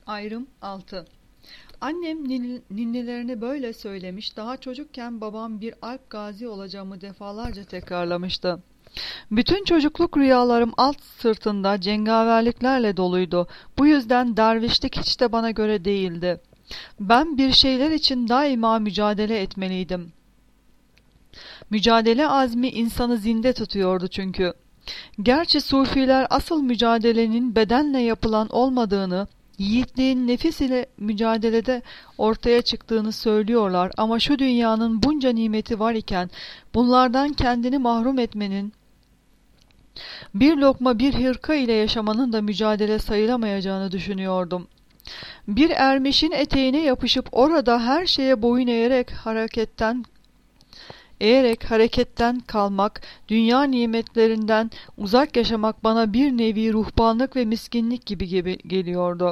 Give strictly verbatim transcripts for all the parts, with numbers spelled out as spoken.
Ayrım altı. Annem nin- ninnelerini böyle söylemiş, daha çocukken babam bir Alp gazi olacağımı defalarca tekrarlamıştı. Bütün çocukluk rüyalarım alt sırtında cengaverliklerle doluydu. Bu yüzden dervişlik hiç de bana göre değildi. Ben bir şeyler için daima mücadele etmeliydim. Mücadele azmi insanı zinde tutuyordu çünkü. Gerçi sufiler asıl mücadelenin bedenle yapılan olmadığını, yiğitliğin nefis ile mücadelede ortaya çıktığını söylüyorlar ama şu dünyanın bunca nimeti var iken bunlardan kendini mahrum etmenin, bir lokma bir hırka ile yaşamanın da mücadele sayılamayacağını düşünüyordum. Bir ermişin eteğine yapışıp orada her şeye boyun eğerek hareketten eğerek hareketten kalmak, dünya nimetlerinden uzak yaşamak bana bir nevi ruhbanlık ve miskinlik gibi, gibi geliyordu.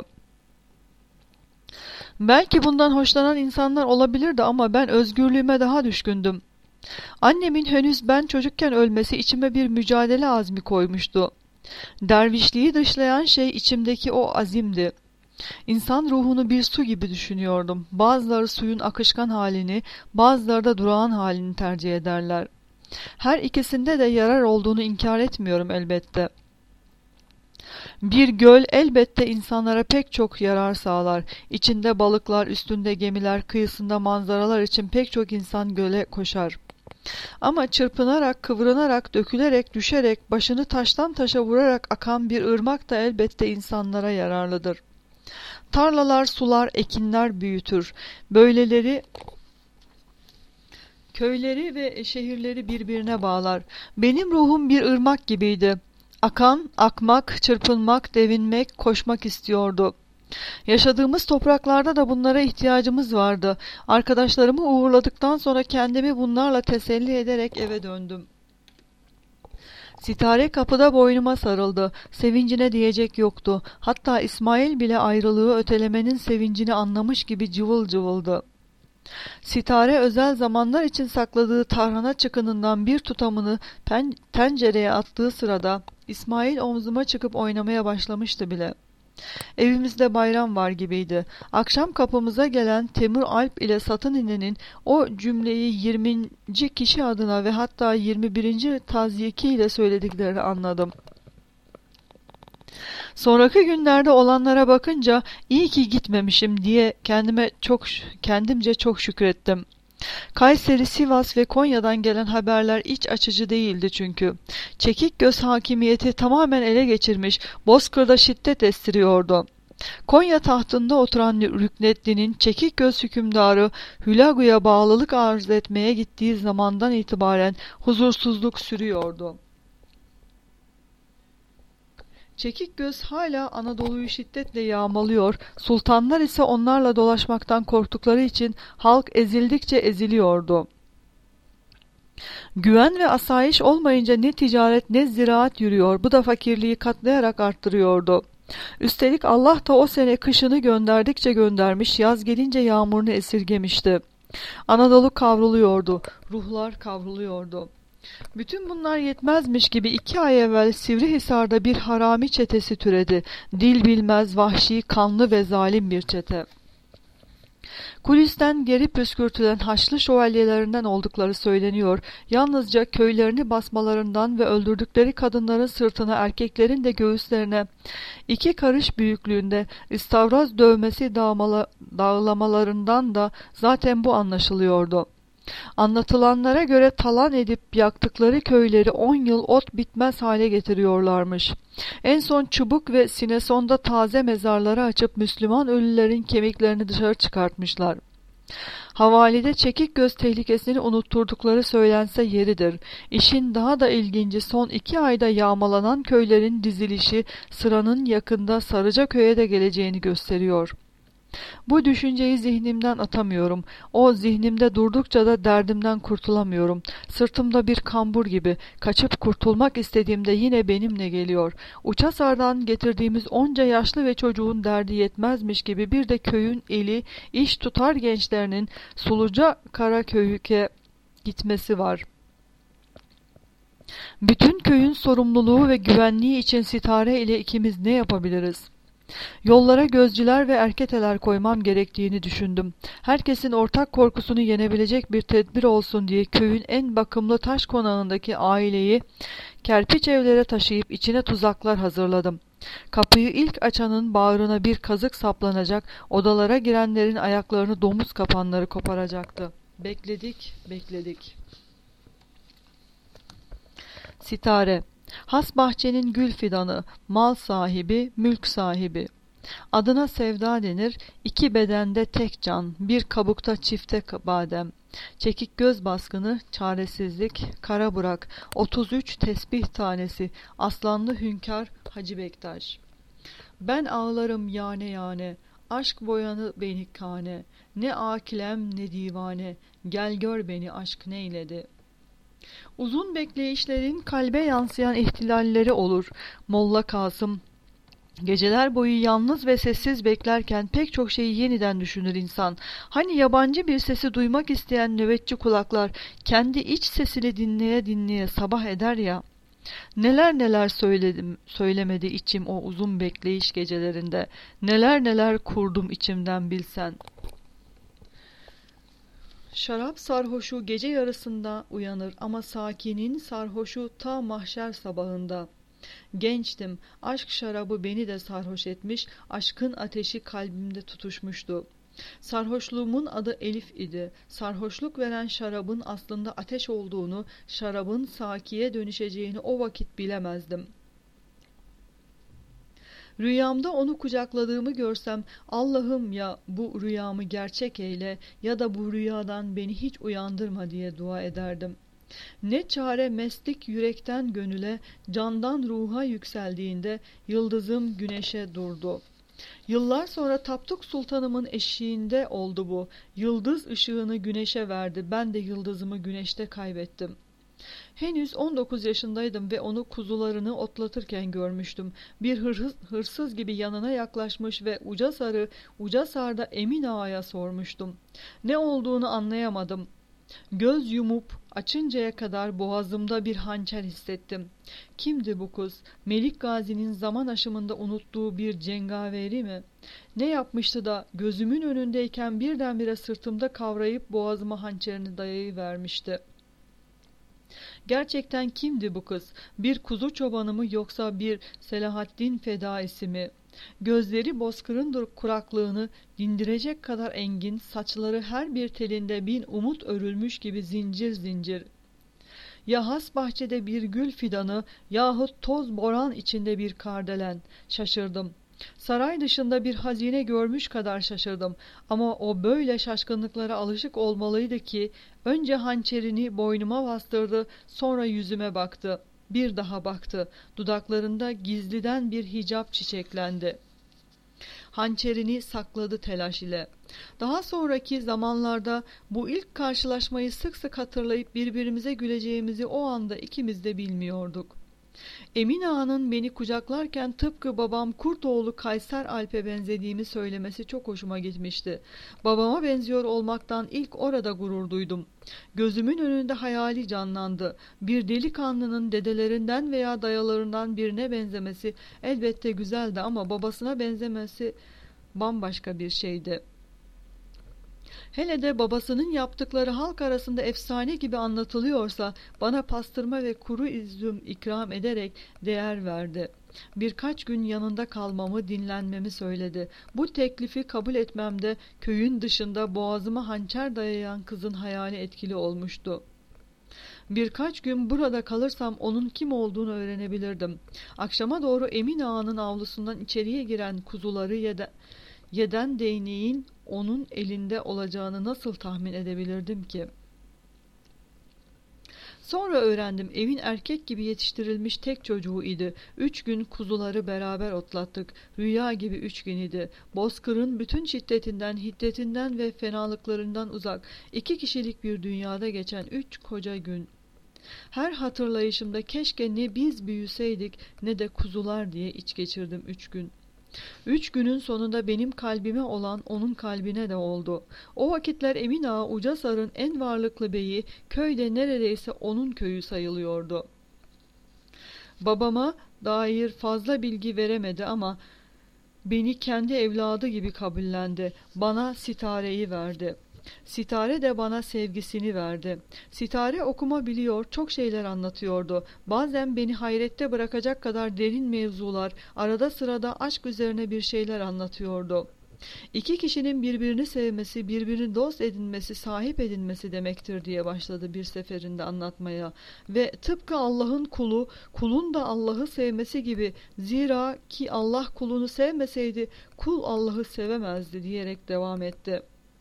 Belki bundan hoşlanan insanlar olabilirdi ama ben özgürlüğüme daha düşkündüm. Annemin henüz ben çocukken ölmesi içime bir mücadele azmi koymuştu. Dervişliği dışlayan şey içimdeki o azimdi. İnsan ruhunu bir su gibi düşünüyordum. Bazıları suyun akışkan halini, bazıları da durağan halini tercih ederler. Her ikisinde de yarar olduğunu inkar etmiyorum elbette. Bir göl elbette insanlara pek çok yarar sağlar. İçinde balıklar, üstünde gemiler, kıyısında manzaralar için pek çok insan göle koşar. Ama çırpınarak, kıvrınarak, dökülerek, düşerek, başını taştan taşa vurarak akan bir ırmak da elbette insanlara yararlıdır. Tarlalar, sular, ekinler büyütür. Böyleleri köyleri ve şehirleri birbirine bağlar. Benim ruhum bir ırmak gibiydi. Akan, akmak, çırpınmak, devinmek, koşmak istiyordu. Yaşadığımız topraklarda da bunlara ihtiyacımız vardı. Arkadaşlarımı uğurladıktan sonra kendimi bunlarla teselli ederek eve döndüm. Sitare kapıda boynuma sarıldı. Sevincine diyecek yoktu. Hatta İsmail bile ayrılığı ötelemenin sevincini anlamış gibi cıvıl cıvıldı. Sitare özel zamanlar için sakladığı tarhana çıkınından bir tutamını pen- tencereye attığı sırada İsmail omzuma çıkıp oynamaya başlamıştı bile. Evimizde bayram var gibiydi. Akşam kapımıza gelen Temur Alp ile Satın İne'nin o cümleyi yirminci kişi adına ve hatta yirmi birinci tazyiki ile söylediklerini anladım. Sonraki günlerde olanlara bakınca iyi ki gitmemişim diye kendime çok kendimce çok şükrettim. Kayseri, Sivas ve Konya'dan gelen haberler iç açıcı değildi çünkü. Çekik göz hakimiyeti tamamen ele geçirmiş, Bozkır'da şiddet estiriyordu. Konya tahtında oturan Rükneddin'in çekik göz hükümdarı Hülagu'ya bağlılık arz etmeye gittiği zamandan itibaren huzursuzluk sürüyordu. Çekik göz hala Anadolu'yu şiddetle yağmalıyor, sultanlar ise onlarla dolaşmaktan korktukları için halk ezildikçe eziliyordu. Güven ve asayiş olmayınca ne ticaret ne ziraat yürüyor, bu da fakirliği katlayarak arttırıyordu. Üstelik Allah da o sene kışını gönderdikçe göndermiş, yaz gelince yağmurunu esirgemişti. Anadolu kavruluyordu, ruhlar kavruluyordu. Bütün bunlar yetmezmiş gibi iki ay evvel Sivrihisar'da bir harami çetesi türedi. Dil bilmez, vahşi, kanlı ve zalim bir çete. Kulisten geri püskürtülen Haçlı şövalyelerinden oldukları söyleniyor. Yalnızca köylerini basmalarından ve öldürdükleri kadınların sırtına, erkeklerin de göğüslerine iki karış büyüklüğünde istavraz dövmesi dağmala, dağlamalarından da zaten bu anlaşılıyordu. Anlatılanlara göre talan edip yaktıkları köyleri on yıl ot bitmez hale getiriyorlarmış. En son Çubuk ve Sineson'da taze mezarları açıp Müslüman ölülerin kemiklerini dışarı çıkartmışlar. Havalide çekik göz tehlikesini unutturdukları söylense yeridir. İşin daha da ilginci son iki ayda yağmalanan köylerin dizilişi sıranın yakında Sarıcaköy'e de geleceğini gösteriyor. Bu düşünceyi zihnimden atamıyorum. O zihnimde durdukça da derdimden kurtulamıyorum. Sırtımda bir kambur gibi. Kaçıp kurtulmak istediğimde yine benimle geliyor. Uçasar'dan getirdiğimiz onca yaşlı ve çocuğun derdi yetmezmiş gibi bir de köyün eli, iş tutar gençlerinin Suluca Karaköy'e gitmesi var. Bütün köyün sorumluluğu ve güvenliği için Sitare ile ikimiz ne yapabiliriz? Yollara gözcüler ve erketeler koymam gerektiğini düşündüm. Herkesin ortak korkusunu yenebilecek bir tedbir olsun diye köyün en bakımlı taş konağındaki aileyi kerpiç evlere taşıyıp içine tuzaklar hazırladım. Kapıyı ilk açanın bağrına bir kazık saplanacak, odalara girenlerin ayaklarını domuz kapanları koparacaktı. Bekledik, bekledik. Sitare, has bahçenin gül fidanı, mal sahibi, mülk sahibi. Adına sevda denir, iki bedende tek can, bir kabukta çifte badem. Çekik göz baskını, çaresizlik, kara bırak, otuz üç tesbih tanesi, aslanlı hünkâr Hacı Bektaş. Ben ağlarım yane yane, aşk boyanı beni kane, ne akilem ne divane, gel gör beni aşk neyledi. Uzun bekleyişlerin kalbe yansıyan ihtilalleri olur. Molla Kasım, geceler boyu yalnız ve sessiz beklerken pek çok şeyi yeniden düşünür insan. Hani yabancı bir sesi duymak isteyen nöbetçi kulaklar kendi iç sesini dinleye dinleye sabah eder ya. Neler neler söyledim, söylemedi içim o uzun bekleyiş gecelerinde. Neler neler kurdum içimden bilsen. Şarap sarhoşu gece yarısında uyanır ama sakinin sarhoşu ta mahşer sabahında. Gençtim, aşk şarabı beni de sarhoş etmiş, aşkın ateşi kalbimde tutuşmuştu. Sarhoşluğumun adı Elif idi. Sarhoşluk veren şarabın aslında ateş olduğunu, şarabın sakiye dönüşeceğini o vakit bilemezdim. Rüyamda onu kucakladığımı görsem, Allah'ım ya bu rüyamı gerçek eyle ya da bu rüyadan beni hiç uyandırma diye dua ederdim. Ne çare mestlik yürekten gönüle, candan ruha yükseldiğinde yıldızım güneşe durdu. Yıllar sonra Tapduk Sultanımın eşiğinde oldu bu. Yıldız ışığını güneşe verdi. Ben de yıldızımı güneşte kaybettim. Henüz on dokuz yaşındaydım ve onu kuzularını otlatırken görmüştüm. Bir hırsız, hırsız gibi yanına yaklaşmış ve uca sarı, uca sarda Emin Ağa'ya sormuştum. Ne olduğunu anlayamadım. Göz yumup açıncaya kadar boğazımda bir hançer hissettim. Kimdi bu kız? Melik Gazi'nin zaman aşımında unuttuğu bir cengaveri mi? Ne yapmıştı da gözümün önündeyken birdenbire sırtımda kavrayıp boğazıma hançerini dayayıvermişti? Gerçekten kimdi bu kız? Bir kuzu çobanı mı yoksa bir Selahaddin fedaisi mi? Gözleri bozkırın kuraklığını dindirecek kadar engin, saçları her bir telinde bin umut örülmüş gibi zincir zincir. Ya has bahçede bir gül fidanı yahut toz boran içinde bir kardelen. Şaşırdım. Saray dışında bir hazine görmüş kadar şaşırdım. Ama o böyle şaşkınlıklara alışık olmalıydı ki önce hançerini boynuma bastırdı, sonra yüzüme baktı. Bir daha baktı. Dudaklarında gizliden bir hicap çiçeklendi. Hançerini sakladı telaş ile. Daha sonraki zamanlarda bu ilk karşılaşmayı sık sık hatırlayıp birbirimize güleceğimizi o anda ikimiz de bilmiyorduk. Emin Ağa'nın beni kucaklarken tıpkı babam Kurtoğlu Kayser Alp'e benzediğimi söylemesi çok hoşuma gitmişti. Babama benziyor olmaktan ilk orada gurur duydum. Gözümün önünde hayali canlandı. Bir delikanlının dedelerinden veya dayalarından birine benzemesi elbette güzeldi ama babasına benzemesi bambaşka bir şeydi. Hele de babasının yaptıkları halk arasında efsane gibi anlatılıyorsa bana pastırma ve kuru üzüm ikram ederek değer verdi. Birkaç gün yanında kalmamı, dinlenmemi söyledi. Bu teklifi kabul etmemde köyün dışında boğazıma hançer dayayan kızın hayali etkili olmuştu. Birkaç gün burada kalırsam onun kim olduğunu öğrenebilirdim. Akşama doğru Emin Ağa'nın avlusundan içeriye giren kuzuları yede, yeden değneğin onun elinde olacağını nasıl tahmin edebilirdim ki? Sonra öğrendim, evin erkek gibi yetiştirilmiş tek çocuğu idi. Üç gün kuzuları beraber otlattık. Rüya gibi üç gün idi. Bozkır'ın bütün şiddetinden, hiddetinden ve fenalıklarından uzak, iki kişilik bir dünyada geçen üç koca gün. Her hatırlayışımda keşke ne biz büyüseydik ne de kuzular diye iç geçirdim üç gün. Üç günün sonunda benim kalbime olan onun kalbine de oldu. O vakitler Emin Ağa Ucasar'ın en varlıklı beyi, köyde neredeyse onun köyü sayılıyordu. Babama dair fazla bilgi veremedi ama Beni kendi evladı gibi kabullendi. Bana Sitare'yi verdi. Sitare de bana sevgisini verdi. Sitare okuma biliyor, çok şeyler anlatıyordu. Bazen beni hayrette bırakacak kadar derin mevzular, arada sırada aşk üzerine bir şeyler anlatıyordu. İki kişinin birbirini sevmesi, birbirini dost edinmesi, sahip edinmesi demektir diye başladı bir seferinde anlatmaya. Ve tıpkı Allah'ın kulu, kulun da Allah'ı sevmesi gibi, zira ki Allah kulunu sevmeseydi, kul Allah'ı sevemezdi diyerek devam etti.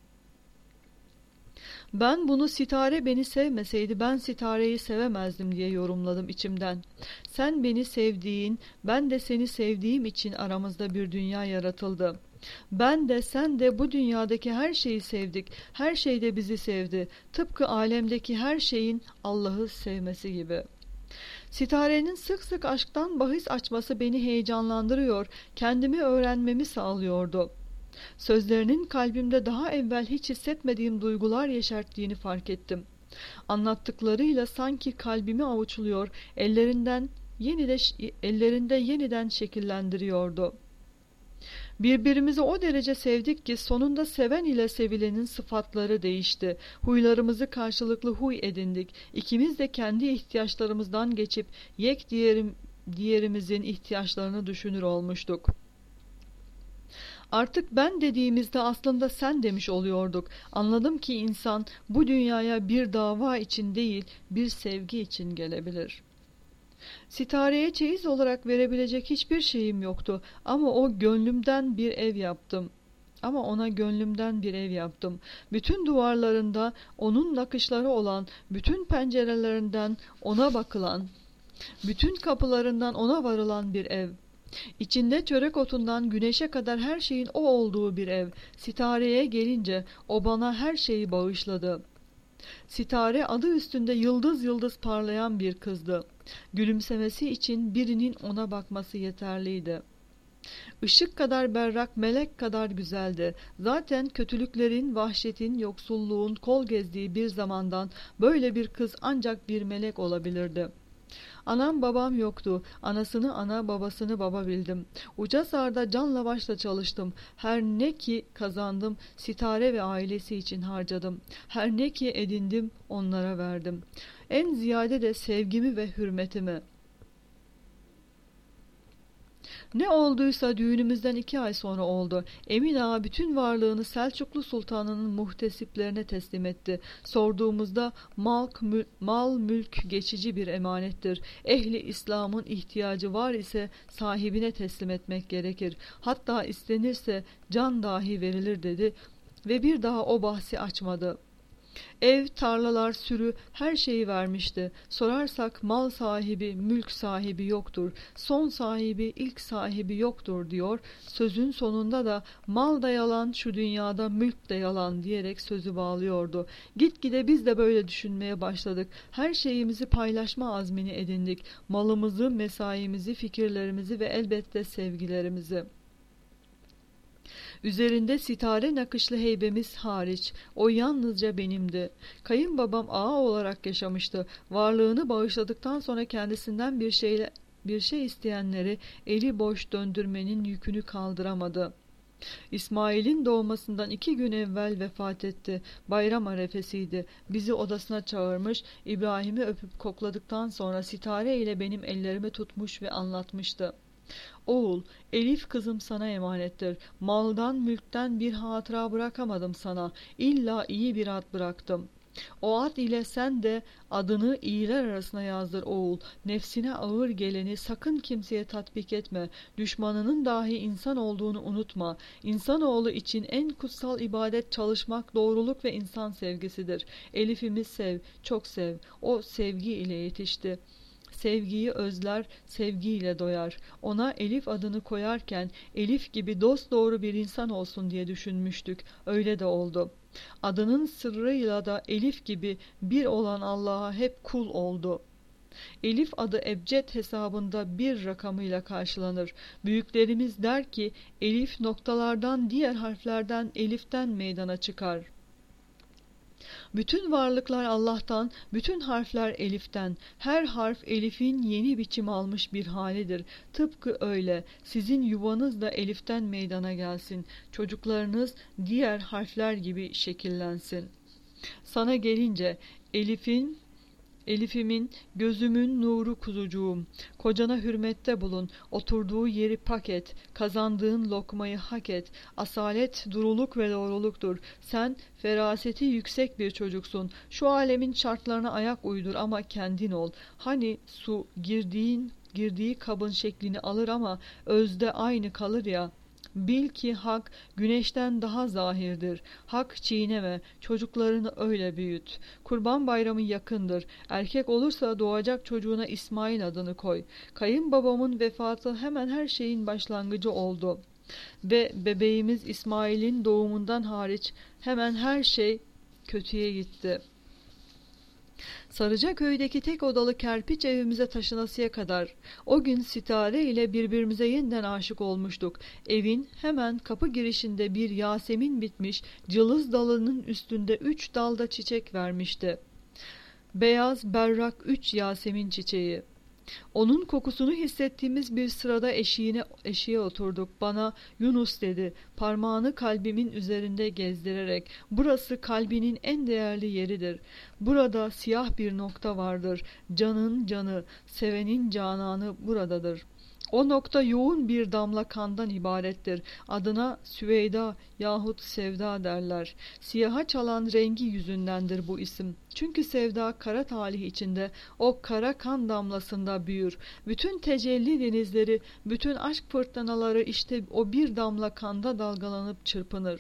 Ben bunu Sitare beni sevmeseydi ben Sitare'yi sevemezdim diye yorumladım içimden. Sen beni sevdiğin, ben de seni sevdiğim için aramızda bir dünya yaratıldı. Ben de sen de bu dünyadaki her şeyi sevdik. Her şey de bizi sevdi. Tıpkı alemdeki her şeyin Allah'ı sevmesi gibi. Sitare'nin sık sık aşktan bahis açması beni heyecanlandırıyor, kendimi öğrenmemi sağlıyordu. Sözlerinin kalbimde daha evvel hiç hissetmediğim duygular yeşerttiğini fark ettim. Anlattıklarıyla sanki kalbimi avuçluyor, ellerinden yeniden, ellerinde yeniden şekillendiriyordu. Birbirimizi o derece sevdik ki sonunda seven ile sevilenin sıfatları değişti. Huylarımızı karşılıklı huy edindik. İkimiz de kendi ihtiyaçlarımızdan geçip yek diğerim, diğerimizin ihtiyaçlarını düşünür olmuştuk. Artık ben dediğimizde aslında sen demiş oluyorduk. Anladım ki insan bu dünyaya bir dava için değil, bir sevgi için gelebilir. Sitareye çeyiz olarak verebilecek hiçbir şeyim yoktu ama o gönlümden bir ev yaptım. Ama ona gönlümden bir ev yaptım. Bütün duvarlarında onun nakışları olan, bütün pencerelerinden ona bakılan, bütün kapılarından ona varılan bir ev. İçinde çörek otundan güneşe kadar her şeyin o olduğu bir ev. Sitareye gelince o bana her şeyi bağışladı. Sitare adı üstünde yıldız yıldız parlayan bir kızdı. Gülümsemesi için birinin ona bakması yeterliydi. Işık kadar berrak, melek kadar güzeldi. Zaten kötülüklerin, vahşetin, yoksulluğun kol gezdiği bir zamandan böyle bir kız ancak bir melek olabilirdi. Anam babam yoktu. Anasını ana, babasını baba bildim. Ucasar'da canla başla çalıştım. Her ne ki kazandım, Sitare ve ailesi için harcadım. Her ne ki edindim, onlara verdim. En ziyade de sevgimi ve hürmetimi. Ne olduysa düğünümüzden iki ay sonra oldu. Emin Ağa bütün varlığını Selçuklu Sultanı'nın muhtesiplerine teslim etti. Sorduğumuzda mal, mül, mal mülk geçici bir emanettir. Ehli İslam'ın ihtiyacı var ise sahibine teslim etmek gerekir. Hatta istenirse can dahi verilir dedi ve bir daha o bahsi açmadı. Ev, tarlalar, sürü her şeyi vermişti. Sorarsak mal sahibi, mülk sahibi yoktur. Son sahibi, ilk sahibi yoktur diyor. Sözün sonunda da mal da yalan, şu dünyada mülk de yalan diyerek sözü bağlıyordu. Gitgide biz de böyle düşünmeye başladık. Her şeyimizi paylaşma azmini edindik. Malımızı, mesaimizi, fikirlerimizi ve elbette sevgilerimizi. Üzerinde sitare nakışlı heybemiz hariç, o yalnızca benimdi. Kayınbabam ağa olarak yaşamıştı. Varlığını bağışladıktan sonra kendisinden bir şeyle, bir şey isteyenleri eli boş döndürmenin yükünü kaldıramadı. İsmail'in doğmasından iki gün evvel vefat etti. Bayram arefesiydi. Bizi odasına çağırmış, İbrahim'i öpüp kokladıktan sonra Sitare ile benim ellerimi tutmuş ve anlatmıştı. Oğul, Elif kızım sana emanettir. Maldan, mülkten bir hatıra bırakamadım sana. İlla iyi bir ad bıraktım. O ad ile sen de adını iyiler arasına yazdır oğul. Nefsine ağır geleni sakın kimseye tatbik etme. Düşmanının dahi insan olduğunu unutma. İnsanoğlu için en kutsal ibadet çalışmak, doğruluk ve insan sevgisidir. Elif'imi sev, çok sev. O sevgi ile yetişti. Sevgiyi özler, sevgiyle doyar. Ona Elif adını koyarken Elif gibi dosdoğru bir insan olsun diye düşünmüştük. Öyle de oldu. Adının sırrıyla da Elif gibi bir olan Allah'a hep kul oldu. Elif adı ebced hesabında bir rakamıyla karşılanır. Büyüklerimiz der ki Elif noktalardan, diğer harflerden, eliften meydana çıkar. Bütün varlıklar Allah'tan, bütün harfler Elif'ten. Her harf Elif'in yeni biçim almış bir halidir. Tıpkı öyle. Sizin yuvanız da Elif'ten meydana gelsin. Çocuklarınız diğer harfler gibi şekillensin. Sana gelince Elif'in Elif'imin, gözümün nuru kuzucuğum, kocana hürmette bulun, oturduğu yeri pak et, kazandığın lokmayı hak et, asalet duruluk ve doğruluktur. Sen feraseti yüksek bir çocuksun, şu alemin şartlarına ayak uydur ama kendin ol. Hani su girdiğin, girdiği kabın şeklini alır ama özde aynı kalır ya. Bil ki hak güneşten daha zahirdir. Hak çiğneme, çocuklarını öyle büyüt. Kurban bayramı yakındır. Erkek olursa doğacak çocuğuna İsmail adını koy. Kayınbabamın vefatı hemen her şeyin başlangıcı oldu. Ve bebeğimiz İsmail'in doğumundan hariç hemen her şey kötüye gitti. Sarıcaköy'deki tek odalı kerpiç evimize taşınasıya kadar o gün Sitare ile birbirimize yeniden aşık olmuştuk. Evin hemen kapı girişinde bir yasemin bitmiş, cılız dalının üstünde üç dalda çiçek vermişti. Beyaz, berrak üç yasemin çiçeği. Onun kokusunu hissettiğimiz bir sırada eşiğine, eşiğe oturduk. Bana Yunus dedi, parmağını kalbimin üzerinde gezdirerek. Burası kalbinin en değerli yeridir. Burada siyah bir nokta vardır. Canın canı, sevenin cananı buradadır. O nokta yoğun bir damla kandan ibarettir. Adına Süveyda yahut Sevda derler. Siyaha çalan rengi yüzündendir bu isim. Çünkü sevda kara talih içinde, o kara kan damlasında büyür. Bütün tecelli denizleri, bütün aşk fırtınaları işte o bir damla kanda dalgalanıp çırpınır.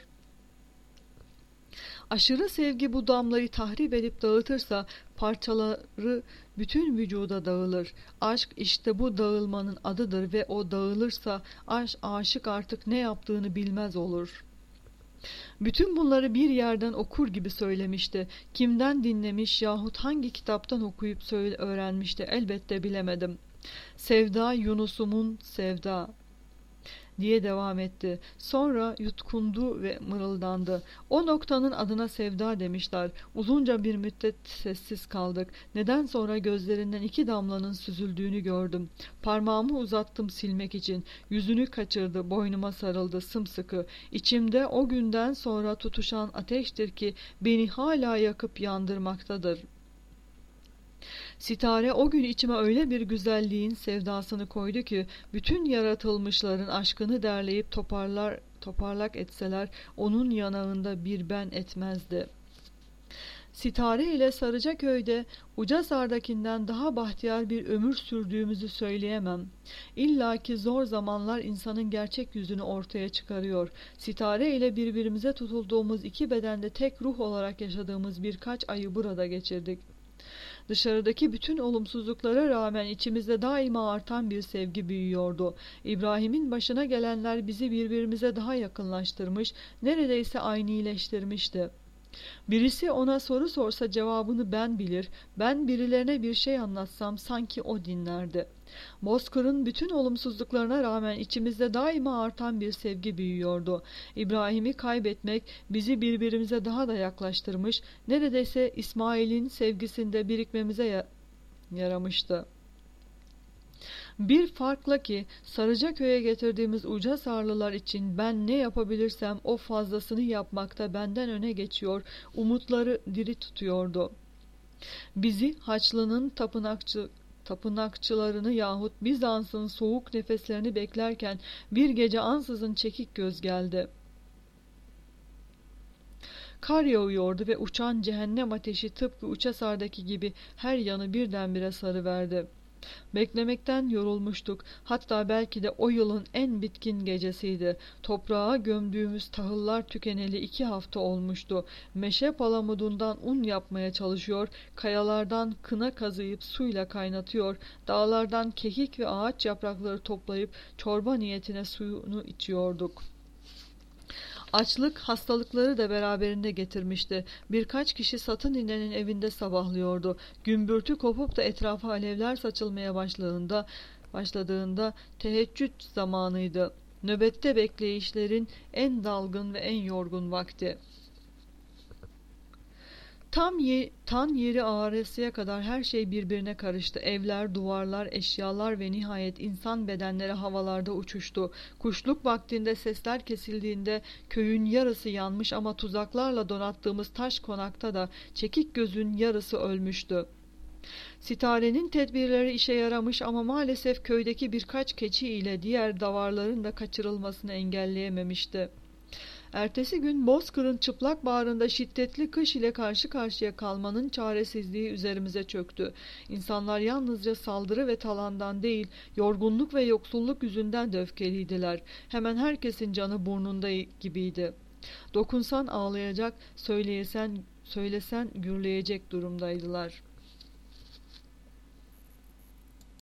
Aşırı sevgi bu damlayı tahrip edip dağıtırsa parçaları bütün vücuda dağılır. Aşk işte bu dağılmanın adıdır ve o dağılırsa aşk aşık artık ne yaptığını bilmez olur. Bütün bunları bir yerden okur gibi söylemişti. Kimden dinlemiş yahut hangi kitaptan okuyup söyle öğrenmişti elbette bilemedim. Sevda Yunus'umun sevda diye devam etti. Sonra yutkundu ve mırıldandı. O noktanın adına sevda demişler. Uzunca bir müddet sessiz kaldık. Neden sonra gözlerinden iki damlanın süzüldüğünü gördüm. Parmağımı uzattım silmek için. Yüzünü kaçırdı, boynuma sarıldı sımsıkı. İçimde o günden sonra tutuşan ateştir ki beni hala yakıp yandırmaktadır. Sitare o gün içime öyle bir güzelliğin sevdasını koydu ki bütün yaratılmışların aşkını derleyip toparlar toparlak etseler onun yanağında bir ben etmezdi. Sitare ile Sarıcaköy'de Ucasar'dakinden daha bahtiyar bir ömür sürdüğümüzü söyleyemem. İlla ki zor zamanlar insanın gerçek yüzünü ortaya çıkarıyor. Sitare ile birbirimize tutulduğumuz iki bedende tek ruh olarak yaşadığımız birkaç ayı burada geçirdik. Dışarıdaki bütün olumsuzluklara rağmen içimizde daima artan bir sevgi büyüyordu. İbrahim'in başına gelenler bizi birbirimize daha yakınlaştırmış, neredeyse aynileştirmişti. Birisi ona soru sorsa cevabını ben bilir, ben birilerine bir şey anlatsam sanki o dinlerdi. Bozkır'ın bütün olumsuzluklarına rağmen içimizde daima artan bir sevgi büyüyordu. İbrahim'i kaybetmek bizi birbirimize daha da yaklaştırmış, neredeyse İsmail'in sevgisinde birikmemize yaramıştı. Bir farkla ki Sarıcaköy'e getirdiğimiz Ucasarlılar için ben ne yapabilirsem o fazlasını yapmakta benden öne geçiyor, umutları diri tutuyordu. Bizi Haçlı'nın tapınakçı tapınakçılarını yahut Bizans'ın soğuk nefeslerini beklerken bir gece ansızın çekik göz geldi. Kar yağıyordu ve uçan cehennem ateşi tıpkı Uçasar'daki gibi her yanı birdenbire sarıverdi. Beklemekten yorulmuştuk. Hatta belki de o yılın en bitkin gecesiydi. Toprağa gömdüğümüz tahıllar tükeneli iki hafta olmuştu. Meşe palamudundan un yapmaya çalışıyor, kayalardan kına kazıyıp suyla kaynatıyor, dağlardan kekik ve ağaç yaprakları toplayıp çorba niyetine suyunu içiyorduk. Açlık hastalıkları da beraberinde getirmişti. Birkaç kişi satın inenin evinde sabahlıyordu. Gümbürtü kopup da etrafa alevler saçılmaya başladığında, başladığında teheccüd zamanıydı. Nöbette bekleyişlerin en dalgın ve en yorgun vakti. Tam ye tan yeri ağrısıya kadar her şey birbirine karıştı. Evler, duvarlar, eşyalar ve nihayet insan bedenleri havalarda uçuştu. Kuşluk vaktinde sesler kesildiğinde köyün yarısı yanmış ama tuzaklarla donattığımız taş konakta da çekik gözün yarısı ölmüştü. Sitarenin tedbirleri işe yaramış ama maalesef köydeki birkaç keçi ile diğer davarların da kaçırılmasını engelleyememişti. Ertesi gün Bozkır'ın çıplak bağrında şiddetli kış ile karşı karşıya kalmanın çaresizliği üzerimize çöktü. İnsanlar yalnızca saldırı ve talandan değil, yorgunluk ve yoksulluk yüzünden de öfkeliydiler. Hemen herkesin canı burnunda gibiydi. Dokunsan ağlayacak, söyleyesen, söylesen gürleyecek durumdaydılar.